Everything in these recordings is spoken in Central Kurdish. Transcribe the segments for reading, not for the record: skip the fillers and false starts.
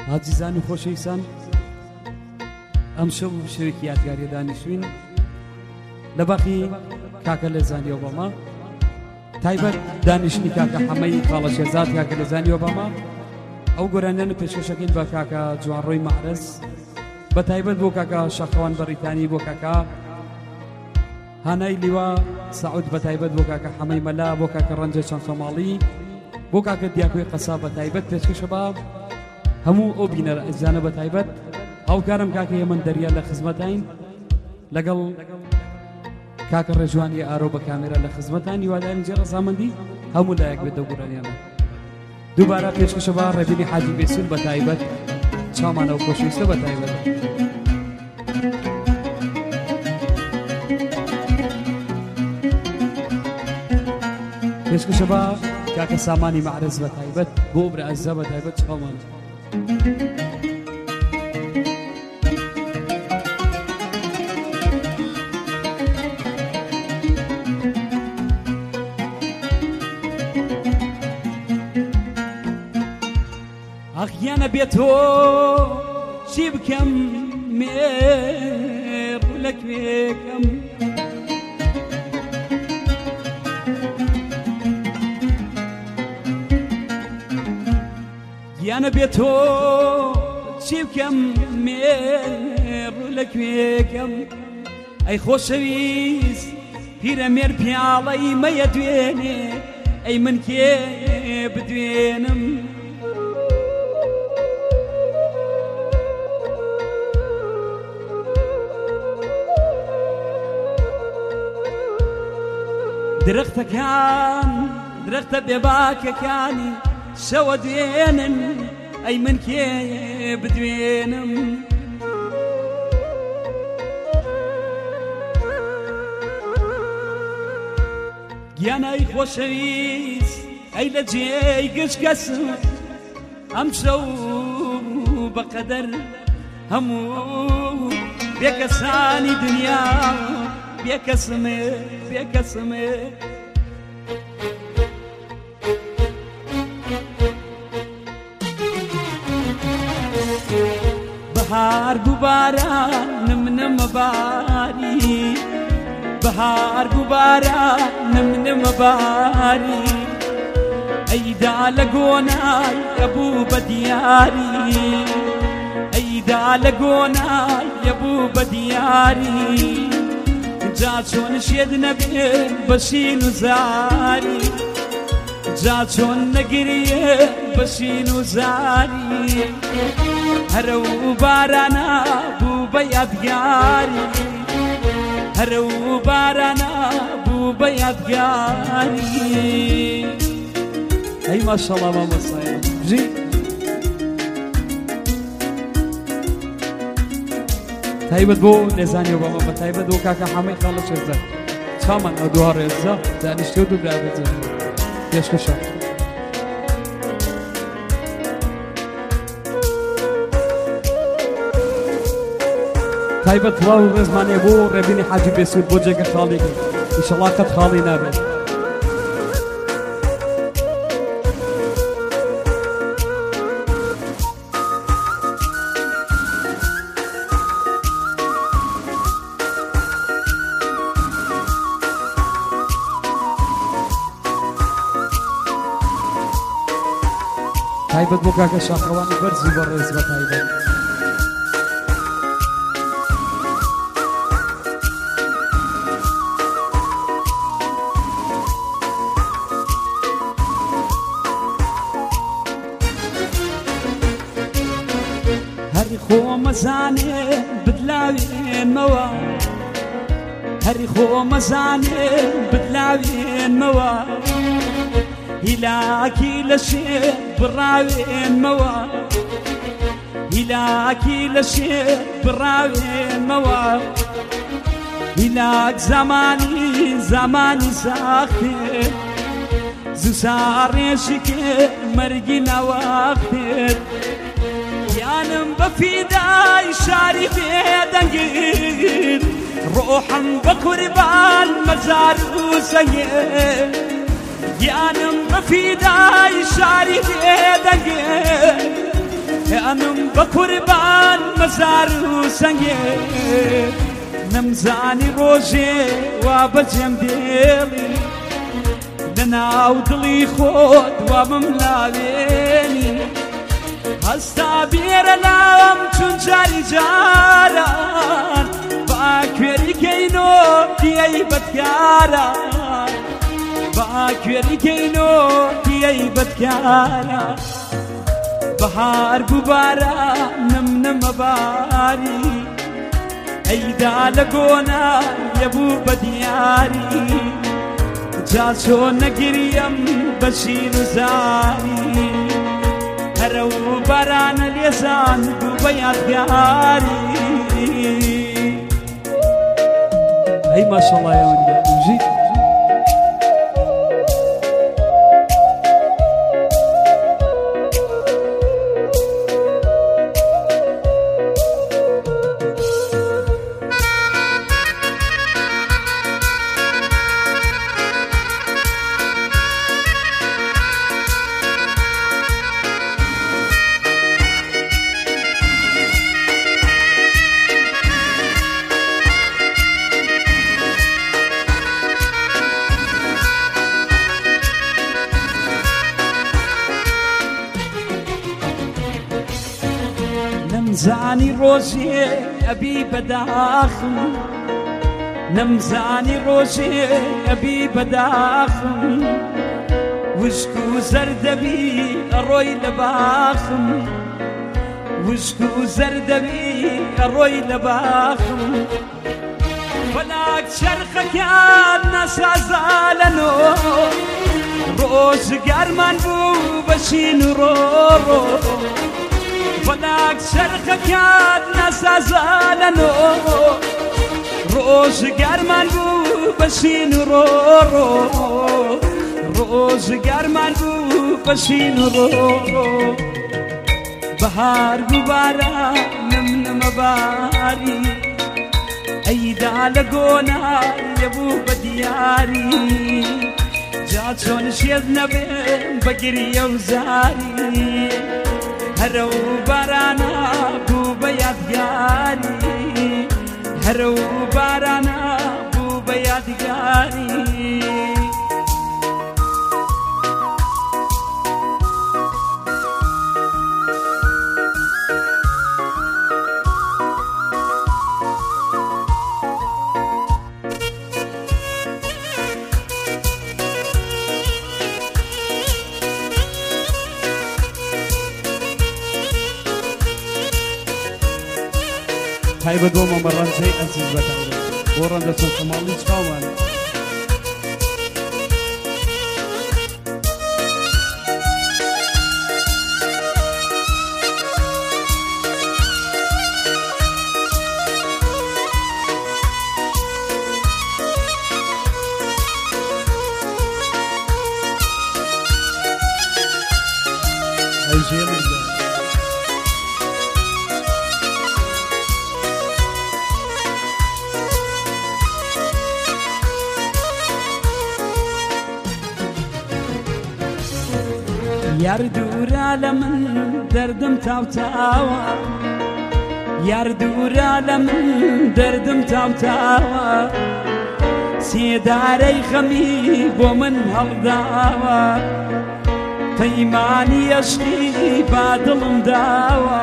عزیزان و خۆشەویستان، ئەم شەو شەوێکی یادگاریە دانیشتوین لە باخی کاکە لێزانی ئۆباما، تایبەت دانیشتنی کاکە حەمەی خاڵە شێرزاد کاکە لێزانی ئۆباما. ئەو گۆرانیانە پێشکەشەکەین بە کاکە جوانڕۆی مەعرز، بە تایبەت بۆ کاکە شاخەوان بەڕیتانی، بۆ کاکە هانای لیوا سەعود، بە تایبەت بۆ کاکە حەمەی مەلا، بۆ کاکە ڕەنجە چەند سۆماڵی، بۆ کاکە دیاکۆی قەسا، بە تایبەت پێشکەشە بە هەموو ئەو بینەرە ئەزانە، بە تایبەت هاوکارم کاکە هێمن دەریا لە خزمەتین، لەگەڵ کاکە ڕێژوانی ئارۆ بە کامێرا لە خزمەتان، هیوادارین جێ ڕەزامەندی هەموو لایەک بێت دەوگۆرانیانە. دووبارە پێشکەشە بە ڕێبینی حاجی بێسوول، بە تایبەت چاومانەوە خۆشەویستە، بە تایبەت پێشکەشە بە کاکە سامانی مەعرز، بە تایبەت بۆ برا ئەزا، بە تایبەت چاومان ئەخیانە بێتۆ چی بکەم مێڕ لە کوێکەم، گیانە بێتۆ چی بکەم مێڕ لە کوێکەم، ئەی خۆشەویست پیرەمێر پیاڵەی مەیە دوێنێ، ئەی من کێ بدوێنم، درختەکان درختە بێباکەکانی شەوە دوێنن، ئەی من کێ بدوێنم، گیانەی خۆشەویست ئەی لە جێی گشت کەسم، ئەم شەو بەقەدەر هەموو بێکەسانی دنیا بێکەسمێ بێکەسمێ، بەهار بوو بارانم نەمەباری، بەهار بوو بارانم نەمەباری، ئەیدا لە گۆنای ئەبوو بە دیاری، ئەیدا لە گۆنای ئەبوو بە دیاری، جا چۆن شێد نەبێ بەشین و زاری، جا چۆن نەگریێ بەشین و زاری، هەرە و بارانە بوو بە یادگاری، هەرە و بارانە بوو بە یادگاری. ئەی ماشەڵڵا مامۆستایە بژی تایبەت بۆ لێزانی ئۆباما، بە تایبەت بۆ کاکە حەمەی خاڵە شێرزاد، چامان ئەو دووە ڕێزە دانیشتۆ دوو برابێت پێشکەشە. تایبەت کڵاو و ڕێزمانێ بۆ ڕێبینی حاجی بێسوود، بۆ جێگە خاڵێکی ئیشەڵڵا قەت خاڵی نابێت. تایبەت بۆ کاکە شاخەوانی بەرزی بە ڕێز، بە تایبەت هەری خۆمەزانێ بدلاوێنمەوە، هەری خۆمەزانێ بدلاوێنمەوە، هیلاکی لە شێر بڕاوێنمەوە، هیلاکی لە شێر بڕاوێنمەوە، هیلاک زمانی زمانی ساختێ، زوسا ڕێشی کرد مەرگی نەوەختێت، یانم بە فیدای شاری بێدەنگیر، ڕۆحم بە قوربان مەزار و سەنگێ، گیانم بە فیدای شاری بێدەنگێ، ئەنم بقربان مزار سنگه نمزانی روزه و بجم دیلی لناو دلی خود و مملاوینی هستا بیرلام چون جاری جاران باکوری کینو دیای بدکاران باکوری کینو دیای بدکاران بهار ببارا نم باری ایدا لگونا یبو بدیاری جا چون نگریم بشیر زاری هرو باران لیسان بو بیادگاری ای ماشاءالله یا ولد وجيت نمزانی روزی ابی بداخم نمزانی روزی ابی بداخم وشکو زردبی روی لباخم وشکو زردبی روی لباخم فلاک شرخ کار نسازالنو روز گرمان بو بشین رو فلاك شرخ كاد نسازالنو روز گرمان بو بشین رو روز گرمان بو بشین رو بهار ببارا نم باری ایدا لگونا یبو بدیاری جا چون شید نبیم بگری وزاری هرو بارانا بو بیادگاری هرو بارانا بو بیادگاری تایبەت بۆ مەمەڕەنجەی ئەزیز بەتەڵێ بۆ ڕەندەچەند کەماڵی چاوان ئەیژێڵی یار دوورا لە من دەردم تاوتاوە یار دوورا لە من دەردم تاوتاوە سێدارەی خەمی بۆ من هەڵداوە پەیمانی عەشقی با دڵم داوە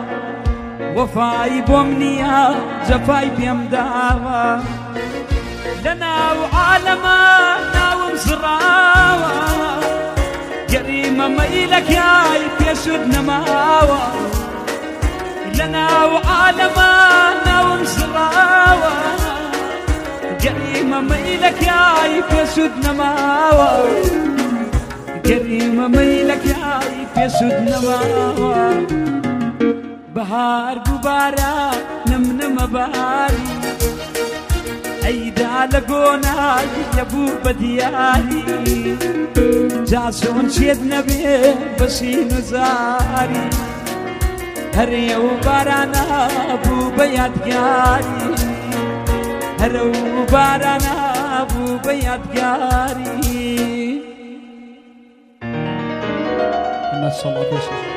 وەفای بۆم نییە جەفای پێم داوە لە ناو عالەمە ناوم زڕاوە گەریمە مەیلەکای پێشود نەماوە لە ناو عالەمە ناوم زڕاوە گەریمە مەیلەکای پێشود نەماوە گەریمە مەیلەکای پێشود نەماوە بەهار ببارە نمنەمە باری ئەیدا لە گۆنای یەبوو بە دیاری جا چۆن چێت نەبێ بەشین و زاری هەرێ و بارانە بوو بە یادگاری هەرە و بارانە بوو بە یادگاری ماشاءالله